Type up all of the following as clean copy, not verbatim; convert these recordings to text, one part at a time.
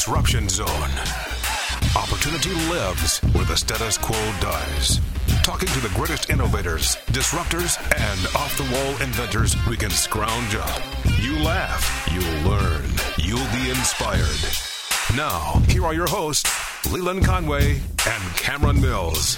Disruption Zone. Opportunity lives where the status quo dies. Talking to the greatest innovators, disruptors, and off-the-wall inventors we can scrounge up. You laugh, you'll learn, you'll be inspired. Now, here are your hosts, Leland Conway and Cameron Mills.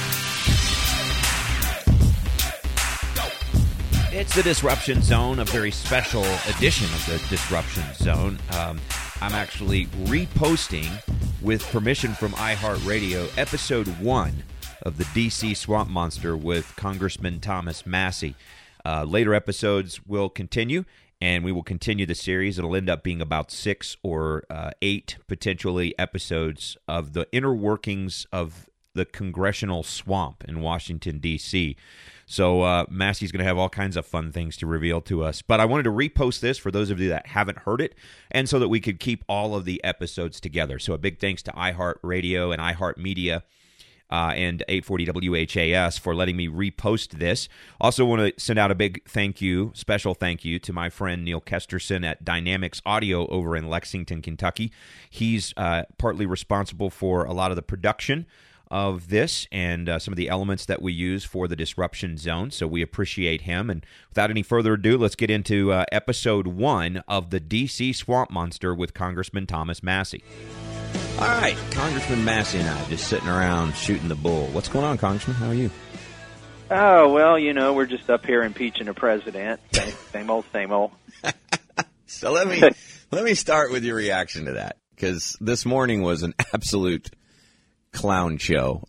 It's the Disruption Zone, a very special edition of the Disruption Zone. I'm actually reposting, with permission from iHeartRadio, episode 1 of the D.C. Swamp Monster with Congressman Thomas Massie. Later episodes will continue, and we will continue the series. It'll end up being about 6 or 8, potentially, episodes of the inner workings of the congressional swamp in Washington, D.C., So Massey's going to have all kinds of fun things to reveal to us. But I wanted to repost this for those of you that haven't heard it, and so that we could keep all of the episodes together. So a big thanks to iHeartRadio and iHeartMedia and 840 WHAS for letting me repost this. Also want to send out a big thank you, special thank you, to my friend Neil Kesterson at Dynamics Audio over in Lexington, Kentucky. He's partly responsible for a lot of the production of this and some of the elements that we use for the Disruption Zone, so we appreciate him. And without any further ado, let's get into episode 1 of the D.C. Swamp Monster with Congressman Thomas Massie. All right, Congressman Massie and I just sitting around shooting the bull. What's going on, Congressman? How are you? Oh, well, you know, we're just up here impeaching a president. Same old, same old. So let me start with your reaction to that, because this morning was an absolute clown show.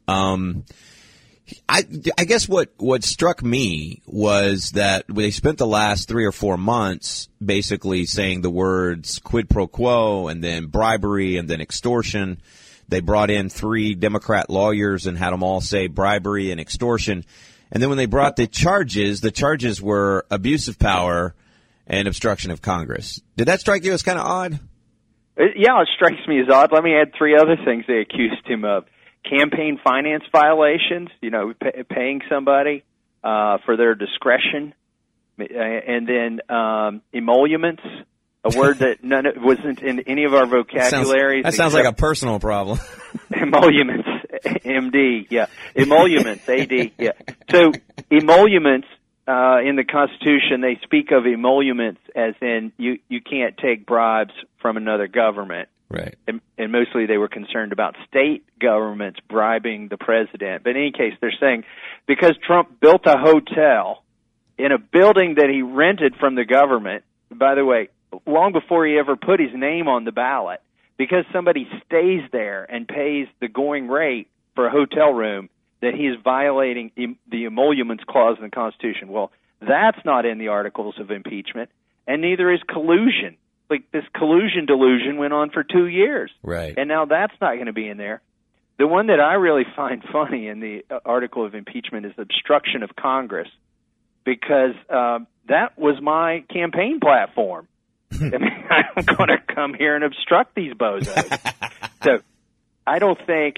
I guess what struck me was that they spent the last 3 or 4 months basically saying the words quid pro quo and then bribery and then extortion. They brought in 3 Democrat lawyers and had them all say bribery and extortion. And then when they brought the charges were abuse of power and obstruction of Congress. Did that strike you as kind of odd? Yeah, it strikes me as odd. Let me add 3 other things they accused him of. Campaign finance violations, you know, paying somebody for their discretion, and then emoluments, a word that wasn't in any of our vocabularies. That sounds like a personal problem. Emoluments, MD, yeah. Emoluments, AD, yeah. So emoluments in the Constitution, they speak of emoluments as in you can't take bribes from another government. Right. And mostly they were concerned about state governments bribing the president. But in any case, they're saying because Trump built a hotel in a building that he rented from the government, by the way, long before he ever put his name on the ballot, because somebody stays there and pays the going rate for a hotel room, that he is violating the emoluments clause in the Constitution. Well, that's not in the articles of impeachment, and neither is collusion. Like this collusion delusion went on for 2 years. Right. And now that's not going to be in there. The one that I really find funny in the article of impeachment is obstruction of Congress, because that was my campaign platform. I mean, I'm going to come here and obstruct these bozos. So I don't think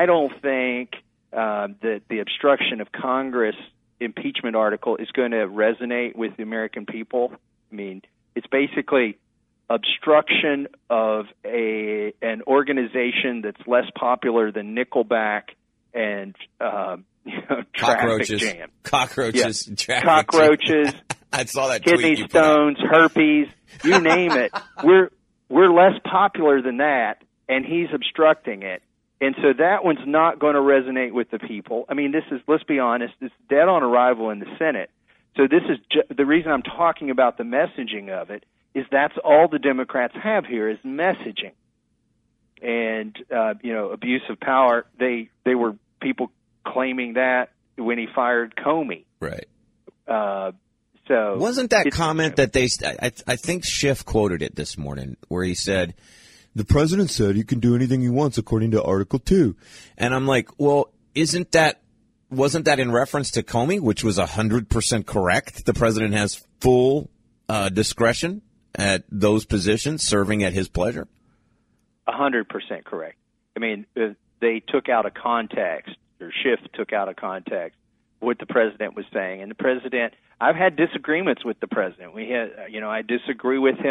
that the obstruction of Congress impeachment article is going to resonate with the American people. I mean, it's basically obstruction of an organization that's less popular than Nickelback and traffic jam. Cockroaches. Yeah. Traffic cockroaches. I saw that kidney tweet stones, herpes, you name it. We're less popular than that, and he's obstructing it. And so that one's not going to resonate with the people. I mean, let's be honest, it's dead on arrival in the Senate. So this is the reason I'm talking about the messaging of it. Is that's all the Democrats have here is messaging. And, abuse of power, they were people claiming that when he fired Comey. Right. So wasn't that comment that I think Schiff quoted it this morning, where he said, the president said he can do anything he wants according to Article 2. And I'm like, well, wasn't that in reference to Comey, which was 100% correct? The president has full discretion at those positions, serving at his pleasure? 100% correct. I mean, they took out of context, or Schiff took out of context, what the president was saying. And the president, I've had disagreements with the president. I disagree with him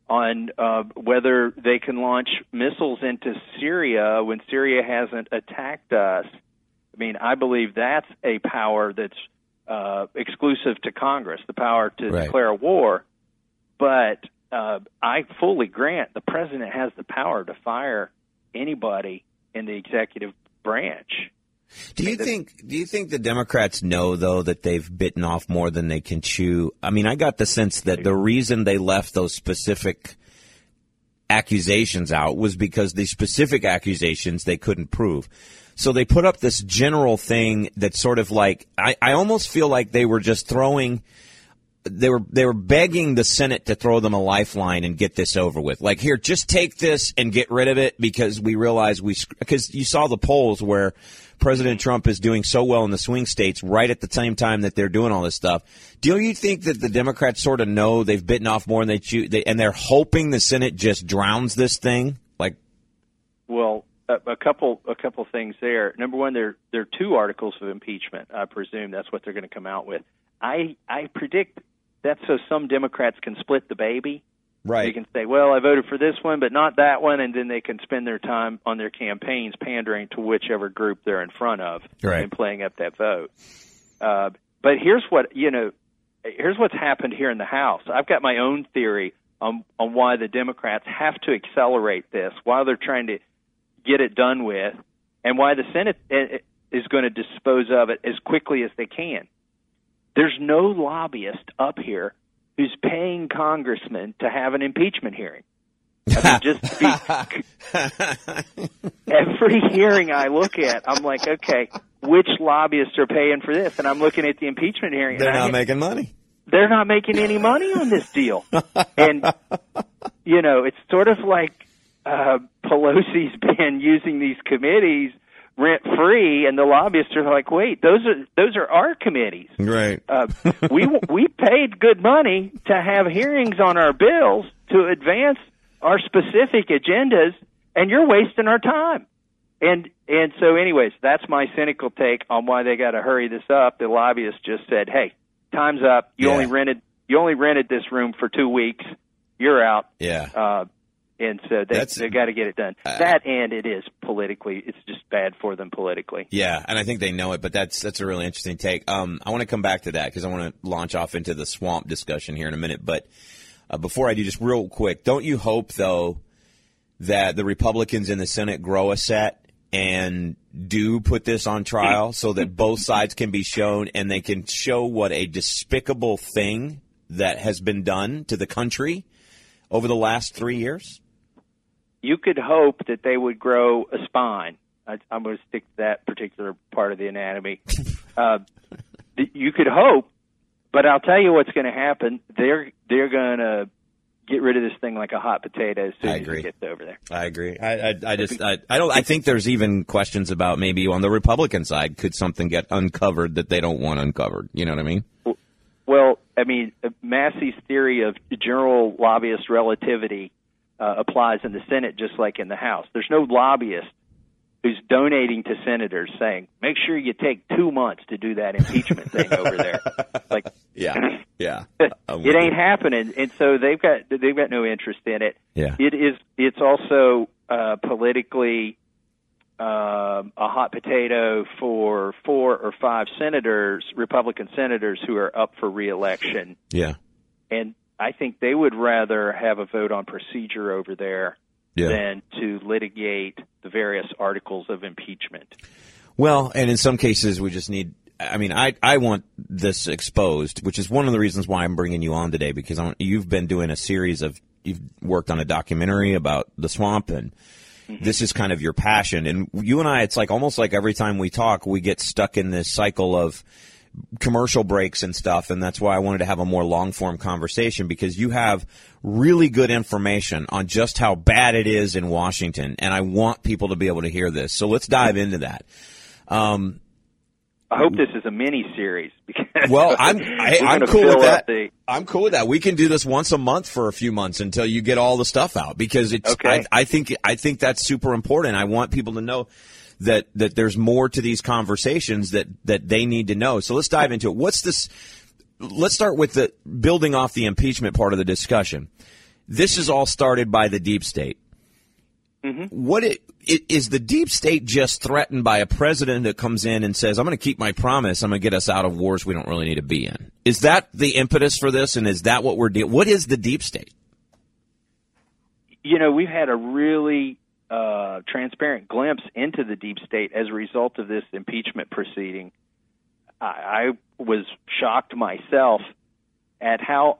on whether they can launch missiles into Syria when Syria hasn't attacked us. I mean, I believe that's a power that's exclusive to Congress, the power to declare a war. But I fully grant the president has the power to fire anybody in the executive branch. Do you think the Democrats know, though, that they've bitten off more than they can chew? I mean, I got the sense that the reason they left those specific accusations out was because the specific accusations they couldn't prove. So they put up this general thing that's sort of like, I almost feel like they were just they were begging the Senate to throw them a lifeline and get this over with. Like, here, just take this and get rid of it because we realize because you saw the polls where President Trump is doing so well in the swing states right at the same time that they're doing all this stuff. Do you think that the Democrats sort of know they've bitten off more than they chew, and they're hoping the Senate just drowns this thing? Like, well, a couple things there. Number one, there are 2 articles of impeachment. I presume that's what they're going to come out with. I predict that's so some Democrats can split the baby. Right. They can say, well, I voted for this one, but not that one, and then they can spend their time on their campaigns pandering to whichever group they're in front of and playing up that vote. But here's what's happened here in the House. I've got my own theory on why the Democrats have to accelerate this, why they're trying to get it done with, and why the Senate is going to dispose of it as quickly as they can. There's no lobbyist up here who's paying congressmen to have an impeachment hearing. I mean, every hearing I look at, I'm like, okay, which lobbyists are paying for this? And I'm looking at the impeachment hearing. They're not making money. They're not making any money on this deal. And, it's sort of like Pelosi's been using these committees rent-free, and the lobbyists are like, wait, those are our committees. Right. We paid good money to have hearings on our bills to advance our specific agendas, and you're wasting our time. And so anyways, that's my cynical take on why they got to hurry this up. The lobbyists just said, hey, time's up. You only rented this room for 2 weeks. You're out. Yeah. And so they got to get it done. That, and it is politically, it's just bad for them politically. Yeah, and I think they know it, but that's a really interesting take. I want to come back to that because I want to launch off into the swamp discussion here in a minute. But before I do, just real quick, don't you hope, though, that the Republicans in the Senate grow a set and do put this on trial so that both sides can be shown and they can show what a despicable thing that has been done to the country over the last 3 years? You could hope that they would grow a spine. I'm going to stick to that particular part of the anatomy. You could hope, but I'll tell you what's going to happen. They're going to get rid of this thing like a hot potato as soon as it gets over there. I agree. I think there's even questions about maybe on the Republican side, could something get uncovered that they don't want uncovered? You know what I mean? Well, I mean, Massey's theory of general lobbyist relativity applies in the Senate just like in the House. There's no lobbyist who's donating to senators saying, make sure you take 2 months to do that impeachment thing over there. Like, yeah. It ain't happening. And so they've got no interest in it. Yeah. It's also politically a hot potato for 4 or 5 senators, Republican senators who are up for re-election. Yeah. And I think they would rather have a vote on procedure over there than to litigate the various articles of impeachment. Well, and in some cases we just need – I mean, I want this exposed, which is one of the reasons why I'm bringing you on today, because you've been doing a series of – you've worked on a documentary about the swamp, and this is kind of your passion. And you and I, it's like almost like every time we talk, we get stuck in this cycle of – commercial breaks and stuff, and that's why I wanted to have a more long-form conversation, because you have really good information on just how bad it is in Washington, and I want people to be able to hear this. So let's dive into that. I hope this is a mini-series. Well, I'm cool with that. I'm cool with that. We can do this once a month for a few months until you get all the stuff out, because it's. Okay. I think that's super important. I want people to know that there's more to these conversations that they need to know. So let's dive into it. Let's start with the building off the impeachment part of the discussion. this is all started by the deep state. What is the deep state just threatened by a president that comes in and says, I'm going to keep my promise, I'm going to get us out of wars we don't really need to be in? Is that the impetus for this, and is that what we're dealing? What is the deep state? You know, we've had a really transparent glimpse into the deep state as a result of this impeachment proceeding. I was shocked myself at how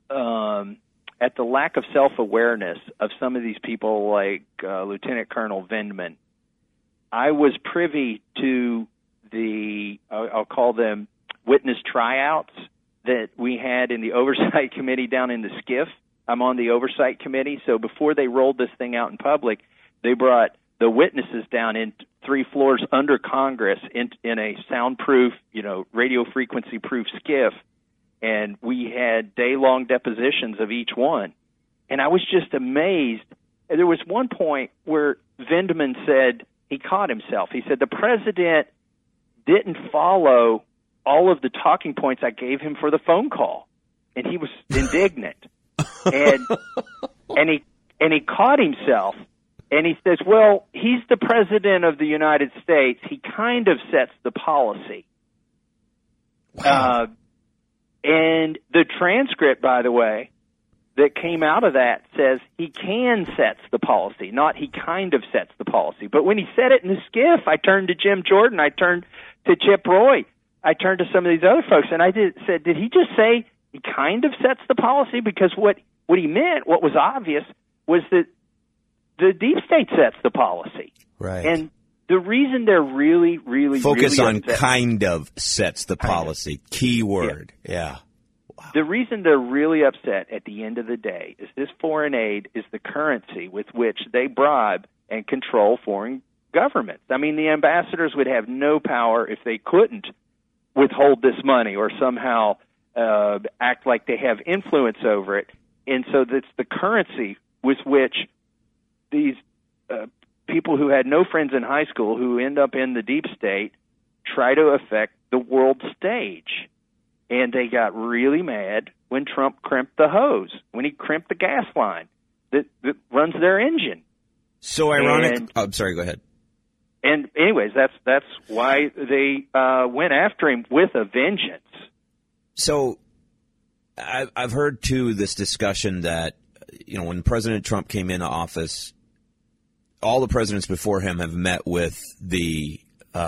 at the lack of self-awareness of some of these people like Lieutenant Colonel Vindman. I was privy to I'll call them witness tryouts that we had in the Oversight Committee down in the SCIF. I'm on the Oversight Committee, so before they rolled this thing out in public, they brought the witnesses down in 3 floors under Congress in a soundproof, radio frequency-proof SCIF, and we had day-long depositions of each one. And I was just amazed. There was one point where Vindman said, he caught himself. He said, the president didn't follow all of the talking points I gave him for the phone call. And he was indignant. And he caught himself. And he says, well, he's the president of the United States. He kind of sets the policy. Wow. And the transcript, by the way, that came out of that says he can sets the policy, not he kind of sets the policy. But when he said it in the SCIF, I turned to Jim Jordan, I turned to Chip Roy, I turned to some of these other folks, and I said, did he just say he kind of sets the policy? Because what he meant, what was obvious, was that the deep state sets the policy. Right. And the reason they're really, really, focus really on upset, kind of sets the policy. Key word. Yeah. Wow. The reason they're really upset at the end of the day is this foreign aid is the currency with which they bribe and control foreign governments. I mean, the ambassadors would have no power if they couldn't withhold this money or somehow act like they have influence over it. And so that's the currency with which these people who had no friends in high school who end up in the deep state try to affect the world stage. And they got really mad when Trump crimped the hose, when he crimped the gas line that runs their engine. So ironic. I'm sorry, go ahead. And anyways, that's why they went after him with a vengeance. So I've heard, too, this discussion that, when President Trump came into office, all the presidents before him have met with the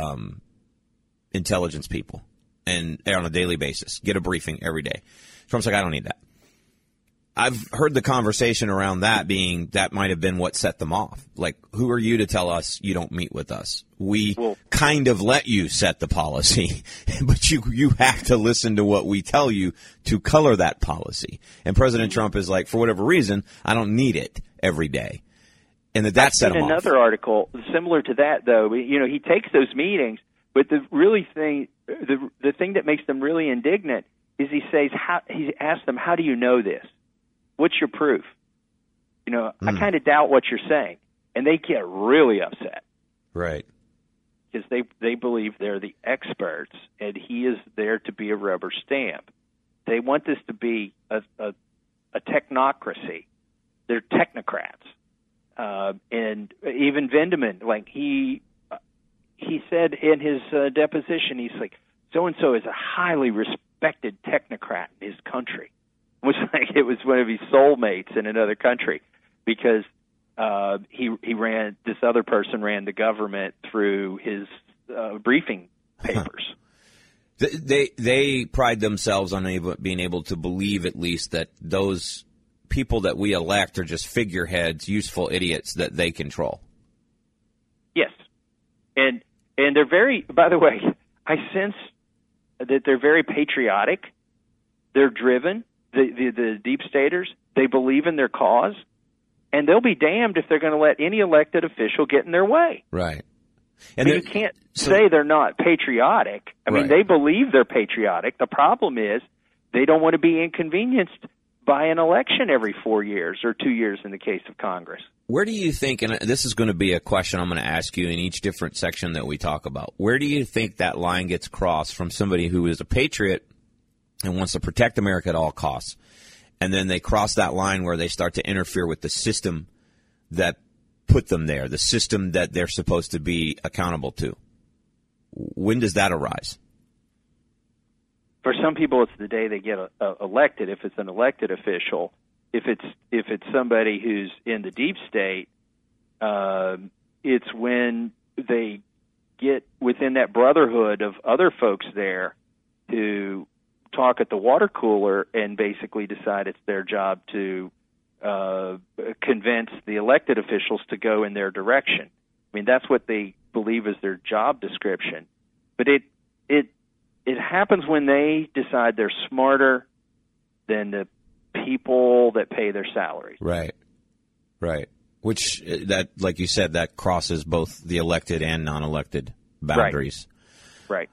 intelligence people and on a daily basis, get a briefing every day. Trump's like, I don't need that. I've heard the conversation around that being that might have been what set them off. Like, who are you to tell us you don't meet with us? We kind of let you set the policy, but you have to listen to what we tell you to color that policy. And President Trump is like, for whatever reason, I don't need it every day. And that set him off. Another article similar to that, though, he takes those meetings, but the thing that makes them really indignant is he asks them, how do you know this? What's your proof? I kind of doubt what you're saying. And they get really upset. Right. Because they believe they're the experts, and he is there to be a rubber stamp. They want this to be a technocracy. They're technocrats. And even Vindman, like he said in his deposition, he's like, so-and-so is a highly respected technocrat in his country. It was one of his soulmates in another country because this other person ran the government through his briefing papers. They pride themselves on being able to believe at least that those people that we elect are just figureheads, useful idiots that they control. Yes. And they're very, by the way, I sense that they're very patriotic. They're driven. The deep staters, they believe in their cause, and they'll be damned if they're going to let any elected official get in their way. Right. And you can't say they're not patriotic. I mean, they believe they're patriotic. The problem is they don't want to be inconvenienced by an election every 4 years or 2 years in the case of Congress. Where do you think, and this is going to be a question I'm going to ask you in each different section that we talk about, where do you think that line gets crossed from somebody who is a patriot and wants to protect America at all costs, and then they cross that line where they start to interfere with the system that put them there, the system that they're supposed to be accountable to. When does that arise? For some people, it's the day they get elected. If it's an elected official, if it's somebody who's in the deep state, it's when they get within that brotherhood of other folks there who talk at the water cooler and basically decide it's their job to convince the elected officials to go in their direction. I mean, that's what they believe is their job description. But it happens when they decide they're smarter than the people that pay their salaries. Right. Which, that, like you said, that crosses both the elected and non-elected boundaries. Right.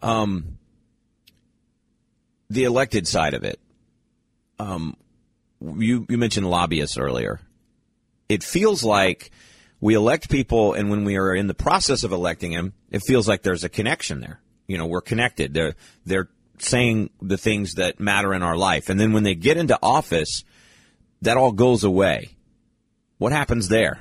The elected side of it. You mentioned lobbyists earlier. It feels like we elect people, and when we are in the process of electing them, it feels like there's a connection there. You know, we're connected. They're saying the things that matter in our life. And then when they get into office, that all goes away. What happens there?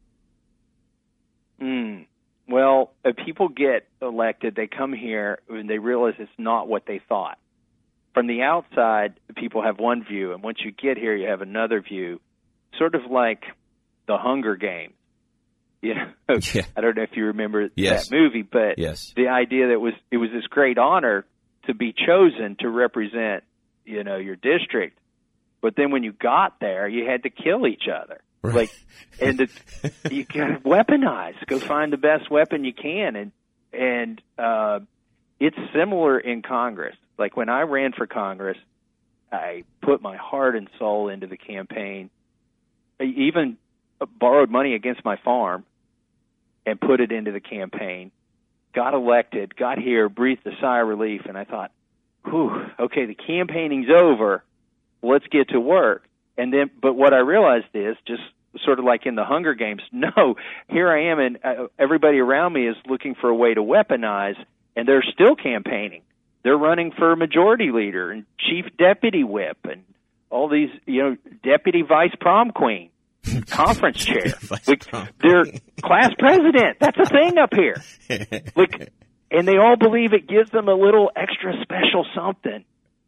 Well, if people get elected, they come here and they realize it's not what they thought. From the outside, people have one view, and once you get here, you have another view, sort of like the Hunger Games. Yeah. I don't know if you remember that movie, but the idea that it was this great honor to be chosen to represent, your district. But then when you got there, you had to kill each other. Right. You got to weaponize. Go find the best weapon you can, and it's similar in Congress. Like when I ran for Congress, I put my heart and soul into the campaign. I even borrowed money against my farm and put it into the campaign. Got elected, got here, breathed a sigh of relief, and I thought, okay, the campaigning's over. Let's get to work. But what I realized is, just sort of like in the Hunger Games, no, here I am, and everybody around me is looking for a way to weaponize, and they're still campaigning. They're running for majority leader and chief deputy whip and all these, deputy vice prom queen, conference chair. They're class president. That's a thing up here. And they all believe it gives them a little extra special something.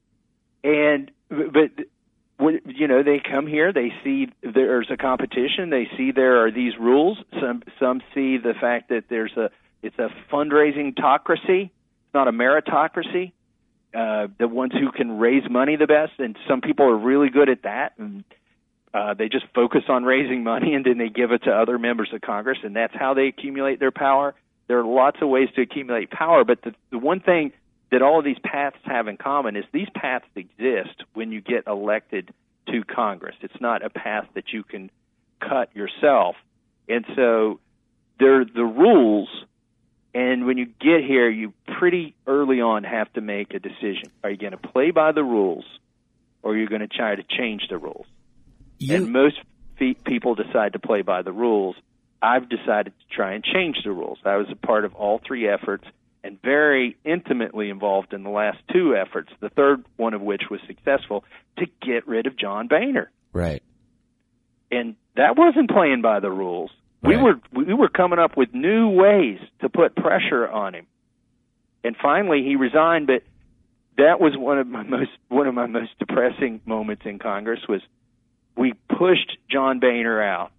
But they come here, they see there's a competition, they see there are these rules. Some see the fact that it's a fundraising-tocracy. It's not a meritocracy. The ones who can raise money the best, and some people are really good at that, and they just focus on raising money, and then they give it to other members of Congress, and that's how they accumulate their power. There are lots of ways to accumulate power, but the one thing that all of these paths have in common is these paths exist when you get elected to Congress. It's not a path that you can cut yourself. And so there are the rules. And when you get here, you pretty early on have to make a decision. Are you going to play by the rules, or are you going to try to change the rules? And most people decide to play by the rules. I've decided to try and change the rules. I was a part of all three efforts and very intimately involved in the last two efforts, the third one of which was successful, to get rid of John Boehner. Right. And that wasn't playing by the rules. Right. We were coming up with new ways to put pressure on him, and finally he resigned. But that was one of my most depressing moments in Congress. Was we pushed John Boehner out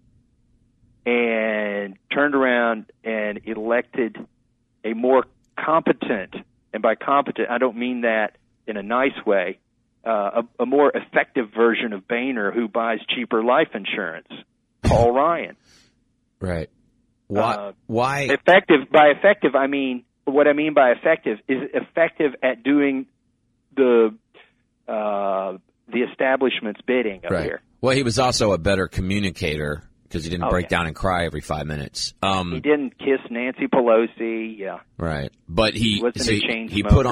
and turned around and elected a more competent, and by competent I don't mean that in a nice way, a more effective version of Boehner who buys cheaper life insurance, Paul Ryan. Right. Why? Effective. By effective, I mean, what I mean by effective is effective at doing the establishment's bidding up here. Well, he was also a better communicator because he didn't break down and cry every 5 minutes. He didn't kiss Nancy Pelosi. Yeah. Right. But he put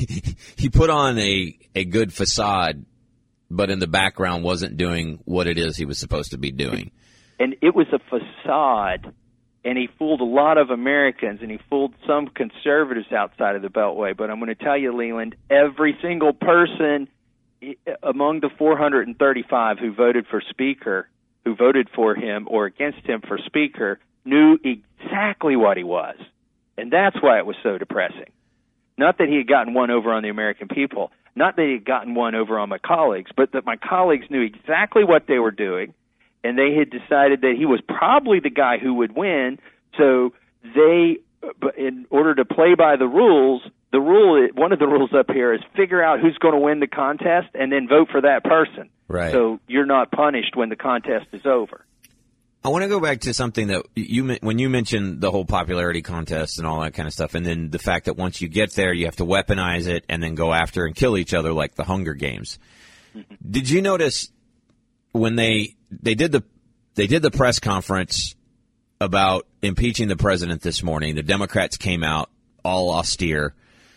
on a good facade, but in the background wasn't doing what it is he was supposed to be doing. And it was a facade, and he fooled a lot of Americans, and he fooled some conservatives outside of the Beltway. But I'm going to tell you, Leland, every single person among the 435 who voted for Speaker, who voted for him or against him for Speaker, knew exactly what he was. And that's why it was so depressing. Not that he had gotten one over on the American people, not that he had gotten one over on my colleagues, but that my colleagues knew exactly what they were doing, and they had decided that he was probably the guy who would win. So they, in order to play by the rules, one of the rules up here is figure out who's going to win the contest and then vote for that person. Right. So you're not punished when the contest is over. I want to go back to something that when you mentioned the whole popularity contest and all that kind of stuff, and then the fact that once you get there, you have to weaponize it and then go after and kill each other like the Hunger Games. Mm-hmm. Did you notice when they did the press conference about impeaching the president this morning, the Democrats came out all austere.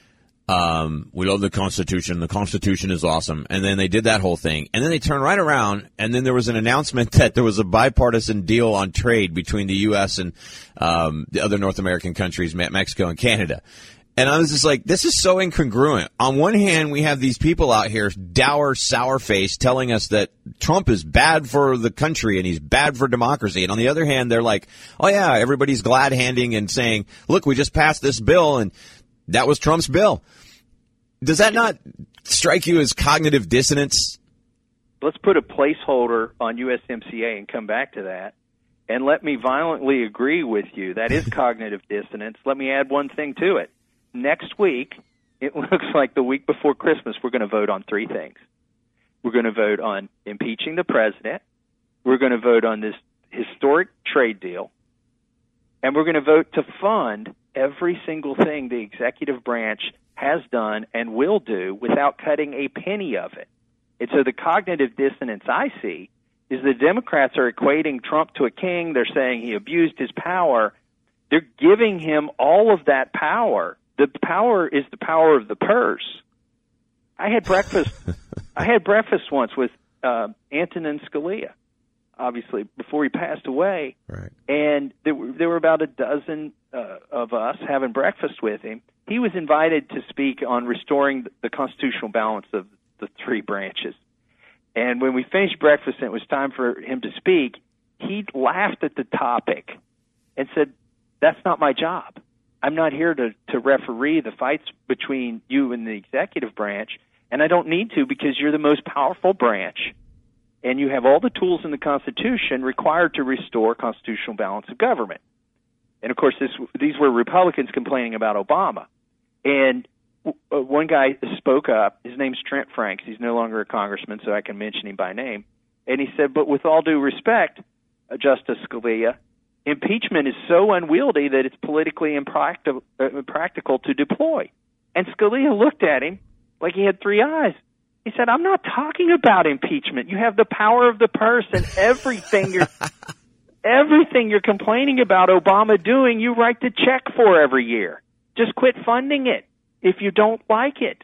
We love the Constitution. The Constitution is awesome. And then they did that whole thing. And then they turned right around, and then there was an announcement that there was a bipartisan deal on trade between the U.S. and the other North American countries, Mexico and Canada. And I was just like, this is so incongruent. On one hand, we have these people out here, dour, sour-faced, telling us that Trump is bad for the country and he's bad for democracy. And on the other hand, they're like, oh, yeah, everybody's glad-handing and saying, look, we just passed this bill, and that was Trump's bill. Does that not strike you as cognitive dissonance? Let's put a placeholder on USMCA and come back to that. And let me violently agree with you. That is cognitive dissonance. Let me add one thing to it. Next week, it looks like the week before Christmas, we're going to vote on three things. We're going to vote on impeaching the president. We're going to vote on this historic trade deal. And we're going to vote to fund every single thing the executive branch has done and will do without cutting a penny of it. And so the cognitive dissonance I see is the Democrats are equating Trump to a king. They're saying he abused his power. They're giving him all of that power. The power is the power of the purse. I had breakfast once with Antonin Scalia, obviously, before he passed away. Right. And there were about a dozen of us having breakfast with him. He was invited to speak on restoring the constitutional balance of the three branches. And when we finished breakfast and it was time for him to speak, he laughed at the topic and said, that's not my job. I'm not here to referee the fights between you and the executive branch, and I don't need to because you're the most powerful branch, and you have all the tools in the Constitution required to restore constitutional balance of government. And, of course, these were Republicans complaining about Obama. And one guy spoke up. His name's Trent Franks. He's no longer a congressman, so I can mention him by name. And he said, but with all due respect, Justice Scalia, impeachment is so unwieldy that it's politically impractical to deploy. And Scalia looked at him like he had three eyes. He said, I'm not talking about impeachment. You have the power of the purse, and everything you're complaining about Obama doing, you write the check for every year. Just quit funding it if you don't like it.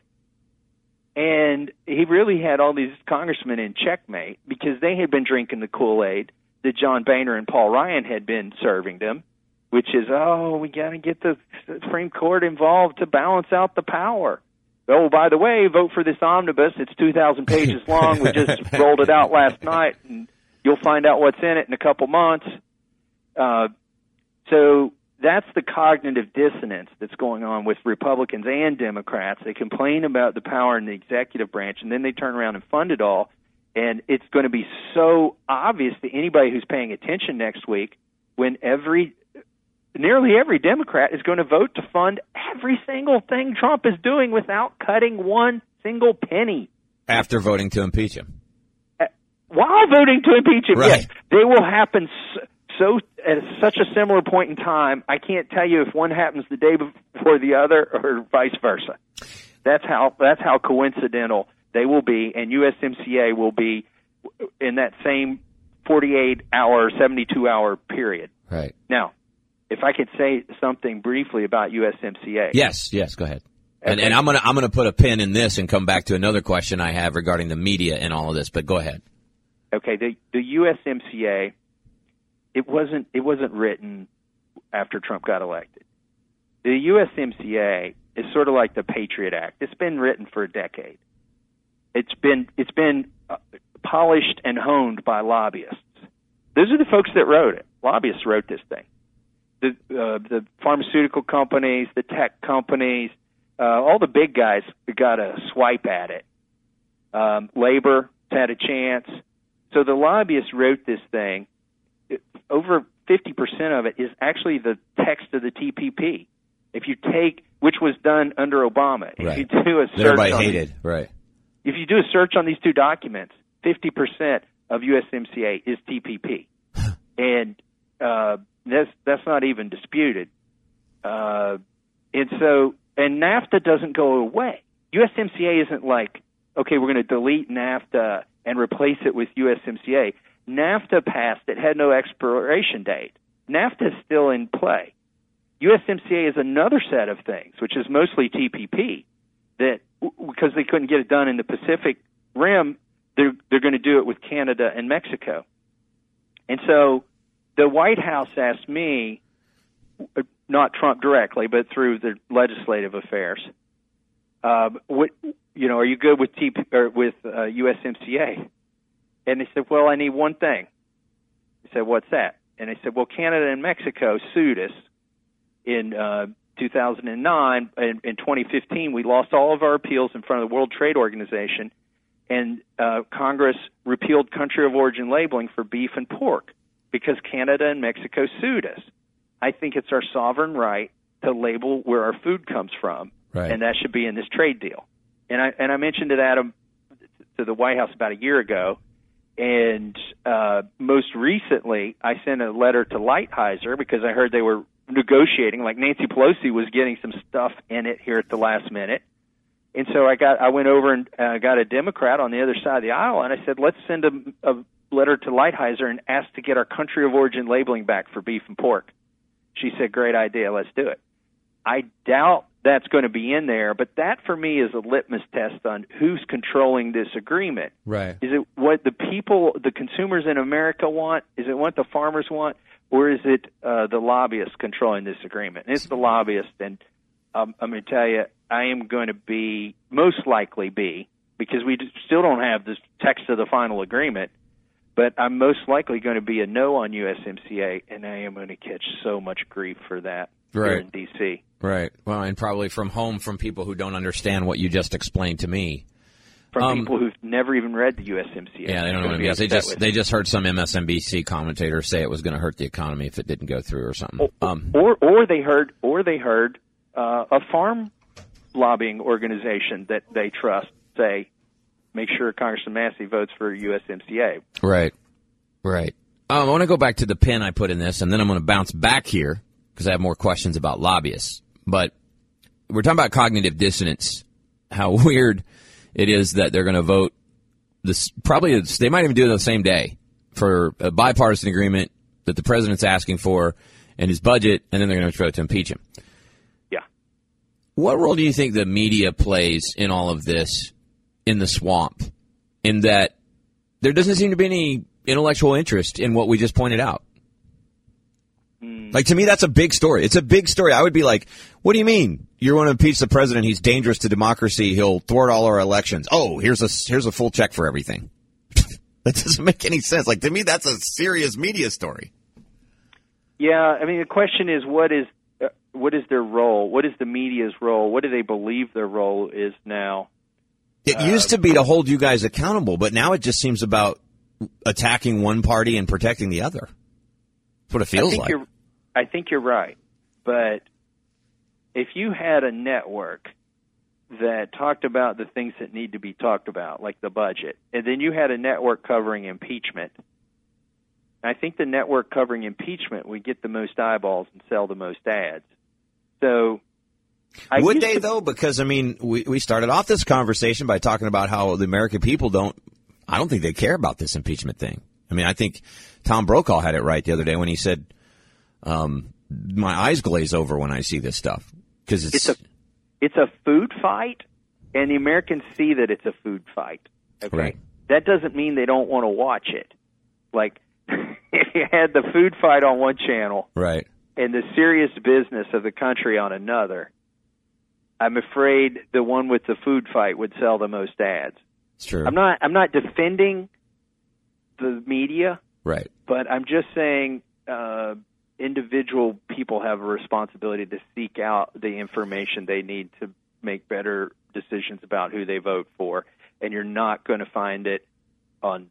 And he really had all these congressmen in checkmate because they had been drinking the Kool-Aid that John Boehner and Paul Ryan had been serving them, which is, we got to get the Supreme Court involved to balance out the power. Oh, by the way, vote for this omnibus. It's 2,000 pages long. We just rolled it out last night, and you'll find out what's in it in a couple months. So that's the cognitive dissonance that's going on with Republicans and Democrats. They complain about the power in the executive branch, and then they turn around and fund it all. And it's going to be so obvious to anybody who's paying attention next week when nearly every Democrat is going to vote to fund every single thing Trump is doing without cutting one single penny. After voting to impeach him. While voting to impeach him, right. Yes. They will happen so at such a similar point in time, I can't tell you if one happens the day before the other or vice versa. That's how coincidental they will be, and USMCA will be in that same 48-hour, 72-hour period. Right. Now, if I could say something briefly about USMCA. Yes, go ahead. Okay. And I'm gonna put a pin in this and come back to another question I have regarding the media and all of this, but go ahead. Okay, the USMCA, it wasn't written after Trump got elected. The USMCA is sort of like the Patriot Act. It's been written for a decade. It's been polished and honed by lobbyists. Those are the folks that wrote it. Lobbyists wrote this thing. The pharmaceutical companies, the tech companies, all the big guys got a swipe at it. Labor had a chance. So the lobbyists wrote this thing. Over 50% of it is actually the text of the TPP. If you take, which was done under Obama, if you do a search, everybody hated, right? If you do a search on these two documents, 50% of USMCA is TPP, and that's not even disputed. And NAFTA doesn't go away. USMCA isn't like, okay, we're going to delete NAFTA and replace it with USMCA. NAFTA passed. It had no expiration date. NAFTA is still in play. USMCA is another set of things, which is mostly TPP, that because they couldn't get it done in the Pacific Rim, they're going to do it with Canada and Mexico. And so the White House asked me, not Trump directly, but through the legislative affairs, are you good with USMCA? And they said, well, I need one thing. I said, what's that? And they said, well, Canada and Mexico sued us in 2009. In 2015, we lost all of our appeals in front of the World Trade Organization, and Congress repealed country of origin labeling for beef and pork because Canada and Mexico sued us. I think it's our sovereign right to label where our food comes from, right, and that should be in this trade deal. And I mentioned it, Adam, to the White House about a year ago, and most recently I sent a letter to Lighthizer because I heard they were negotiating, like Nancy Pelosi was getting some stuff in it here at the last minute. And so I went over and got a Democrat on the other side of the aisle, and I said, let's send a letter to Lighthizer and ask to get our country of origin labeling back for beef and pork. She said, great idea, let's do it. I doubt that's going to be in there, but that for me is a litmus test on who's controlling this agreement. Right. Is it what the people, the consumers in America want? Is it what the farmers want? Or is it the lobbyists controlling this agreement? And it's the lobbyists, and I'm going to tell you, I am going to be, most likely be, because we still don't have the text of the final agreement, but I'm most likely going to be a no on USMCA, and I am going to catch so much grief for that here in D.C. Right. Well, and probably from home from people who don't understand what you just explained to me. From people who've never even read the USMCA. Yeah, they don't know what it means. They just heard some MSNBC commentator say it was going to hurt the economy if it didn't go through or something. Or they heard a farm lobbying organization that they trust say, make sure Congressman Massey votes for USMCA. Right. I want to go back to the pin I put in this, and then I'm going to bounce back here because I have more questions about lobbyists. But we're talking about cognitive dissonance, how weird it is that they're going to vote this. Probably they might even do it the same day for a bipartisan agreement that the president's asking for and his budget, and then they're going to vote to impeach him. Yeah. What role do you think the media plays in all of this in the swamp, in that there doesn't seem to be any intellectual interest in what we just pointed out? Like, to me, that's a big story. It's a big story. I would be like, what do you mean? You want to impeach the president? He's dangerous to democracy. He'll thwart all our elections. Oh, here's a full check for everything. That doesn't make any sense. Like, to me, that's a serious media story. Yeah, I mean, the question is, what is their role? What is the media's role? What do they believe their role is now? It used to be to hold you guys accountable, but now it just seems about attacking one party and protecting the other. That's what it feels like. I think you're right. But if you had a network that talked about the things that need to be talked about, like the budget, and then you had a network covering impeachment, I think the network covering impeachment would get the most eyeballs and sell the most ads. So would they, though? Because, I mean, we started off this conversation by talking about how the American people I don't think they care about this impeachment thing. I mean, I think Tom Brokaw had it right the other day when he said, my eyes glaze over when I see this stuff. Because it's a food fight, and the Americans see that it's a food fight. Okay? Right. That doesn't mean they don't want to watch it. Like, if you had the food fight on one channel, right, and the serious business of the country on another, I'm afraid the one with the food fight would sell the most ads. It's true. I'm not defending the media, right? But I'm just saying individual people have a responsibility to seek out the information they need to make better decisions about who they vote for, and you're not going to find it on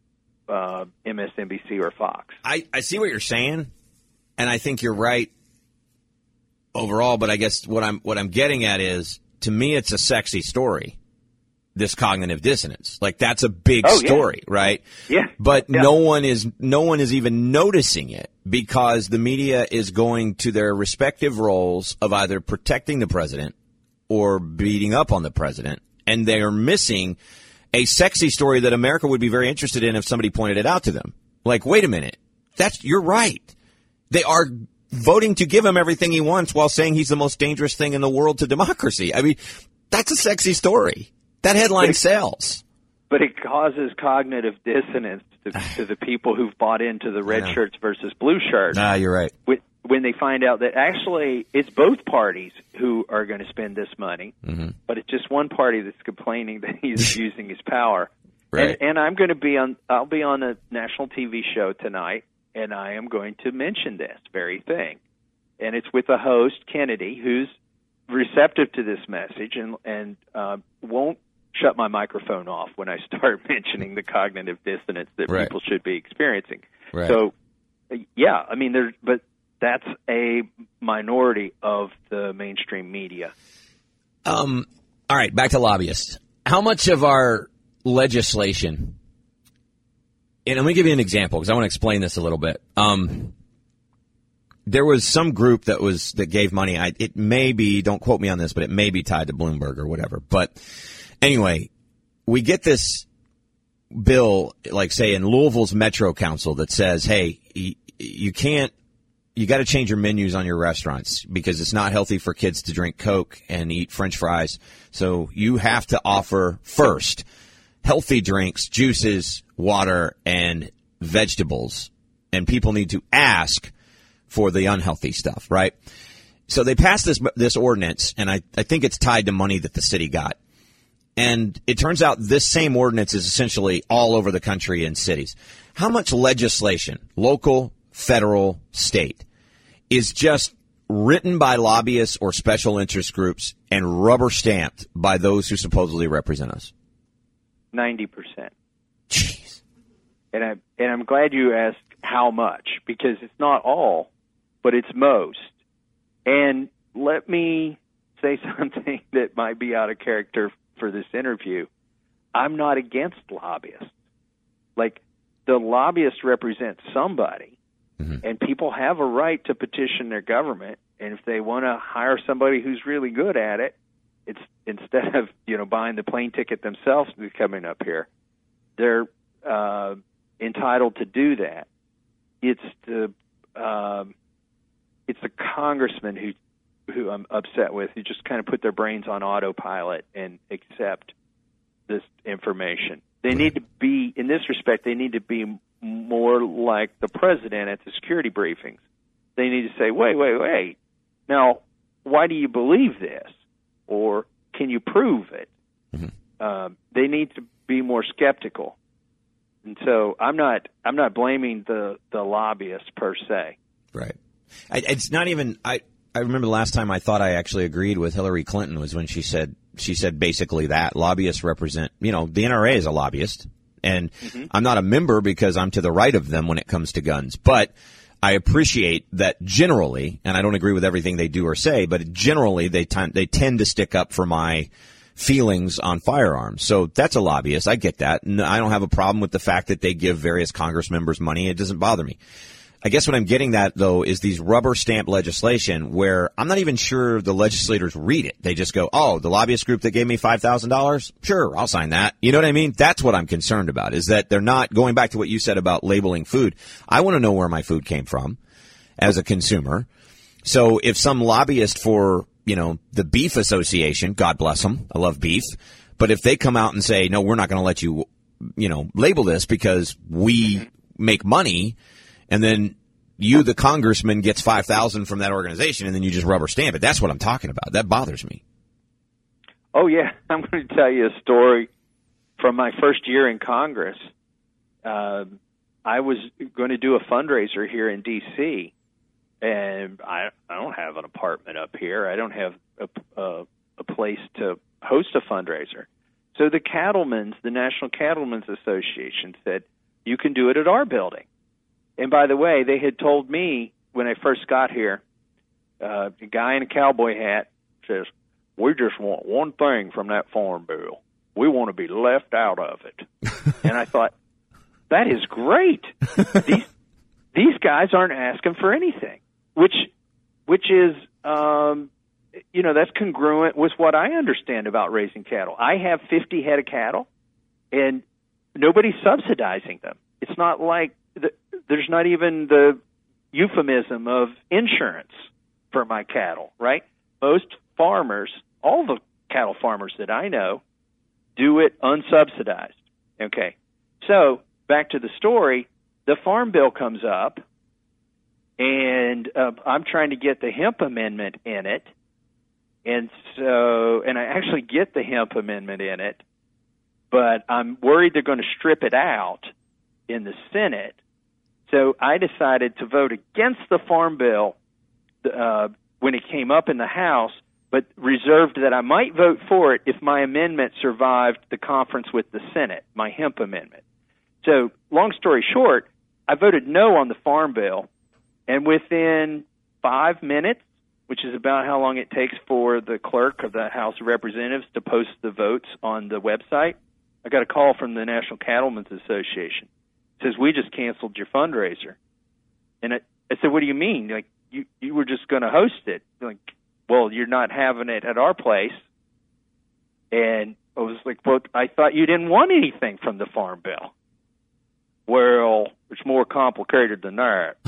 MSNBC or Fox. I see what you're saying, and I think you're right overall. But I guess what I'm getting at is, to me, it's a sexy story. This cognitive dissonance, like that's a big story, right? Yeah. But no one is even noticing it because the media is going to their respective roles of either protecting the president or beating up on the president, and they are missing a sexy story that America would be very interested in if somebody pointed it out to them. Like, wait a minute, you're right. They are voting to give him everything he wants while saying he's the most dangerous thing in the world to democracy. I mean, that's a sexy story. That headline sells. But it causes cognitive dissonance to the people who've bought into the red shirts versus blue shirts. You're right. When they find out that actually it's both parties who are going to spend this money, but it's just one party that's complaining that he's using his power. Right. And I'll be on a national TV show tonight, and I am going to mention this very thing. And it's with the host, Kennedy, who's receptive to this message and won't shut my microphone off when I start mentioning the cognitive dissonance that people should be experiencing. Right. So, I mean, but that's a minority of the mainstream media. All right, back to lobbyists. How much of our legislation, and let me give you an example because I want to explain this a little bit. There was some group that gave money. It may be, don't quote me on this, but it may be tied to Bloomberg or whatever. But anyway, we get this bill, like say in Louisville's Metro Council, that says, hey, you got to change your menus on your restaurants because it's not healthy for kids to drink Coke and eat French fries. So you have to offer first healthy drinks, juices, water, and vegetables. And people need to ask for the unhealthy stuff, right? So they passed this ordinance, and I think it's tied to money that the city got. And it turns out this same ordinance is essentially all over the country in cities. How much legislation, local, federal, state, is just written by lobbyists or special interest groups and rubber stamped by those who supposedly represent us? 90%. Jeez. And I'm glad you asked how much, because it's not all, but it's most. And let me say something that might be out of character for this interview. I'm not against lobbyists. Like, the lobbyists represent somebody, and people have a right to petition their government. And if they want to hire somebody who's really good at it, it's instead of buying the plane ticket themselves and coming up here, they're entitled to do that. It's the congressman who I'm upset with, who just kind of put their brains on autopilot and accept this information. They need to be, in this respect, they need to be more like the president at the security briefings. They need to say, wait. Now, why do you believe this? Or can you prove it? They need to be more skeptical. And so I'm not blaming the lobbyists per se. Right. It's not even. I remember the last time I thought I actually agreed with Hillary Clinton was when she said basically that lobbyists represent. The NRA is a lobbyist, and I'm not a member because I'm to the right of them when it comes to guns. But I appreciate that generally, and I don't agree with everything they do or say, but generally they tend to stick up for my feelings on firearms. So that's a lobbyist. I get that. I don't have a problem with the fact that they give various Congress members money. It doesn't bother me. I guess what I'm getting at, though, is these rubber stamp legislation where I'm not even sure the legislators read it. They just go, oh, the lobbyist group that gave me $5,000? Sure, I'll sign that. You know what I mean? That's what I'm concerned about, is that they're not going back to what you said about labeling food. I want to know where my food came from as a consumer. So if some lobbyist for, the Beef Association, God bless them, I love beef, but if they come out and say, no, we're not going to let you, label this because we make money, and then you, the congressman, gets $5,000 from that organization, and then you just rubber stamp it. That's what I'm talking about. That bothers me. Oh, yeah. I'm going to tell you a story from my first year in Congress, I was going to do a fundraiser here in D.C., and I don't have an apartment up here. I don't have a place to host a fundraiser. So the National Cattlemen's Association said, you can do it at our building. And by the way, they had told me when I first got here, a guy in a cowboy hat says, we just want one thing from that farm bill. We want to be left out of it. And I thought, that is great. These guys aren't asking for anything, which is, that's congruent with what I understand about raising cattle. I have 50 head of cattle, and nobody's subsidizing them. It's not like there's not even the euphemism of insurance for my cattle, right? Most farmers, all the cattle farmers that I know, do it unsubsidized. Okay, so back to the story, the farm bill comes up, and I'm trying to get the hemp amendment in it. And I actually get the hemp amendment in it, but I'm worried they're going to strip it out in the Senate. So I decided to vote against the farm bill when it came up in the House, but reserved that I might vote for it if my amendment survived the conference with the Senate, my hemp amendment. So long story short, I voted no on the farm bill, and within 5 minutes, which is about how long it takes for the clerk of the House of Representatives to post the votes on the website, I got a call from the National Cattlemen's Association. It says, we just canceled your fundraiser. And I said, what do you mean? Like, you were just going to host it. Like, well, you're not having it at our place. And I was like, well, I thought you didn't want anything from the farm bill. Well, it's more complicated than that,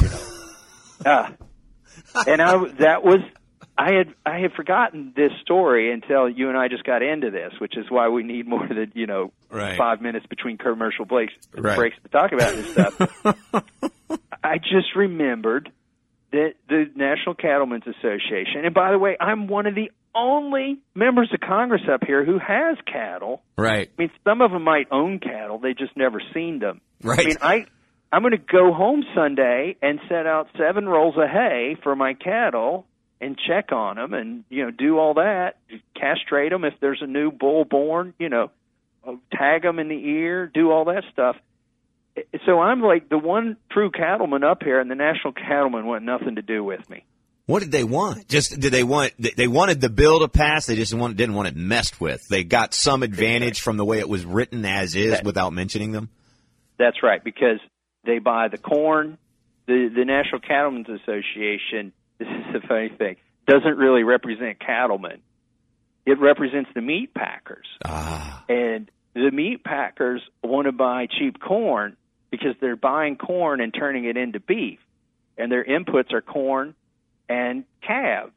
And I had forgotten this story until you and I just got into this, which is why we need more than 5 minutes between commercial breaks to talk about this stuff. I just remembered that the National Cattlemen's Association, and by the way, I'm one of the only members of Congress up here who has cattle. Right. I mean, some of them might own cattle; they just never seen them. Right. I mean, I'm going to go home Sunday and set out 7 rolls of hay for my cattle and check on them and, do all that, castrate them if there's a new bull born, tag them in the ear, do all that stuff. So I'm like the one true cattleman up here, and the National Cattlemen want nothing to do with me. What did they want? They wanted the bill to pass. They just didn't want it messed with. They got some advantage from the way it was written as is without mentioning them. That's right, because they buy the corn. The National Cattlemen's Association, this is the funny thing, doesn't really represent cattlemen. It represents the meat packers. And the meat packers want to buy cheap corn because they're buying corn and turning it into beef. And their inputs are corn and calves.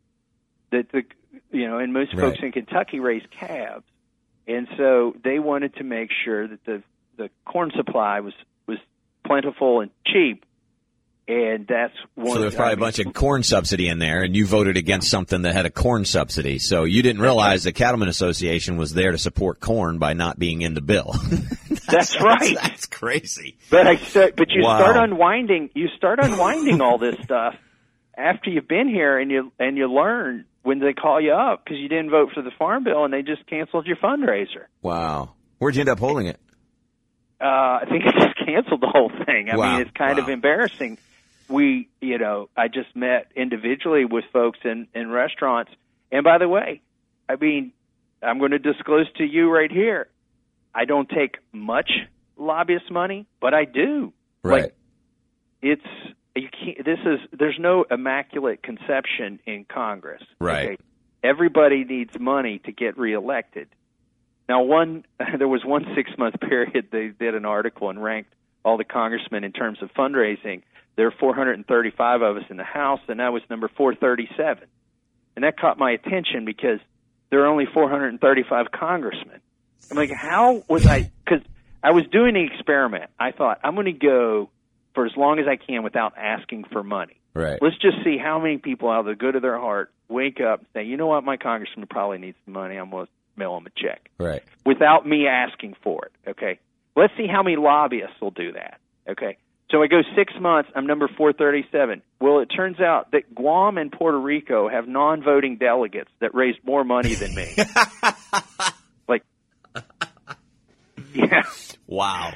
And most folks in Kentucky raise calves. And so they wanted to make sure that the corn supply was plentiful and cheap, and that's one. So there's probably a bunch of corn subsidy in there, and you voted against something that had a corn subsidy. So you didn't realize the Cattlemen Association was there to support corn by not being in the bill. That's right. That's crazy. But you start unwinding all this stuff after you've been here, and you learn when they call you up because you didn't vote for the farm bill and they just canceled your fundraiser. Wow. Where'd you end up holding it? I think I just canceled the whole thing. I mean, it's kind of embarrassing. I just met individually with folks in restaurants. And by the way, I mean, I'm going to disclose to you right here, I don't take much lobbyist money, but I do. Right. Like, there's no immaculate conception in Congress. Right. Okay? Everybody needs money to get reelected. Now, there was one 6-month period they did an article and ranked all the congressmen in terms of fundraising. There are 435 of us in the House, and I was number 437. And that caught my attention because there are only 435 congressmen. I'm like, how was I? Because I was doing the experiment. I thought, I'm going to go for as long as I can without asking for money. Right. Let's just see how many people, out of the good of their heart, wake up and say, you know what, my congressman probably needs some money. I'm going to mail them a check. Right. Without me asking for it, okay? Let's see how many lobbyists will do that, okay? So I go 6 months, I'm number 437. Well, it turns out that Guam and Puerto Rico have non-voting delegates that raised more money than me. Like, yeah. Wow.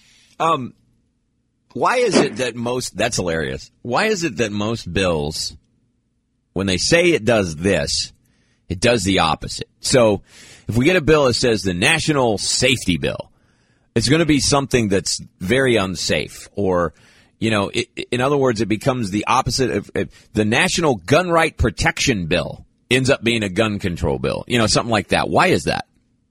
Why is it that that's hilarious. Why is it that most bills, when they say it does this, it does the opposite? So if we get a bill that says the National Safety Bill, it's going to be something that's very unsafe, or, in other words, it becomes the opposite of the National Gun Right Protection Bill ends up being a gun control bill, something like that. Why is that?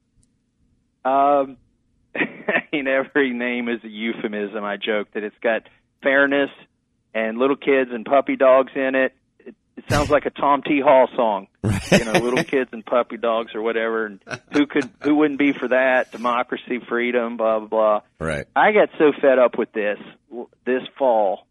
Every name is a euphemism. I joke that it's got fairness and little kids and puppy dogs in it. It sounds like a Tom T. Hall song, little kids and puppy dogs or whatever. And who wouldn't be for that? Democracy, freedom, blah, blah, blah. Right. I got so fed up with this fall.